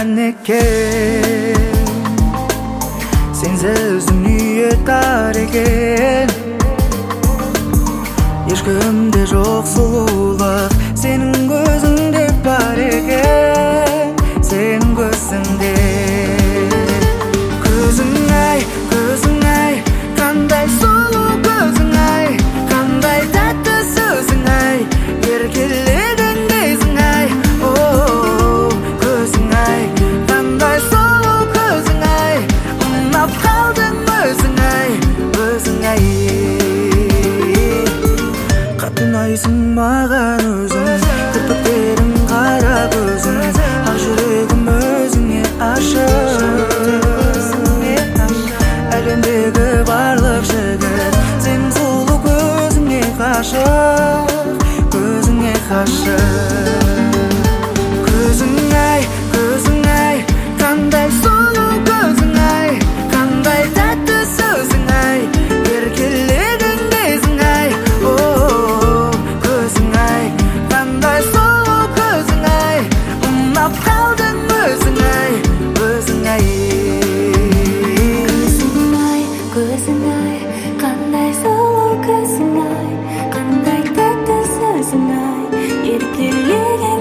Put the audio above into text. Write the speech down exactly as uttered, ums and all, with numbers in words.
жан экен, сенсіз дүние тар екен. Ешкімде жоқ сұлулық, сенің көзіңде бар екен, сенің көзіңде. Көзің ай, көзің ай, қандай сұлу көзің ай, қандай тәтті сөзің ай, еркеледің кезің ай. О, көзің ай, қандай сұлу көзің ай, ұнап қалдың өзің ай, өзің ай. Қатты ұнайсың маған өзің, кірпіктерің қара көзің, ақ жүрегім өзіңе ашық. Әлемдегі барлық жігіт сенің сұлу көзіңе ғашық, көзіңе ғашық. Көзің ай, көзің ай, қандай сұлу көзің ай, қандай тәтті сөзің ай, еркеледің кезің ай. О, көзің ай, қандай сұлу көзің ай, ұнап қалдың өзің ай, өзің ай. Көзің ай, қандай сұлу көзің ай, қандай тәтті сөзің ай, еркелеген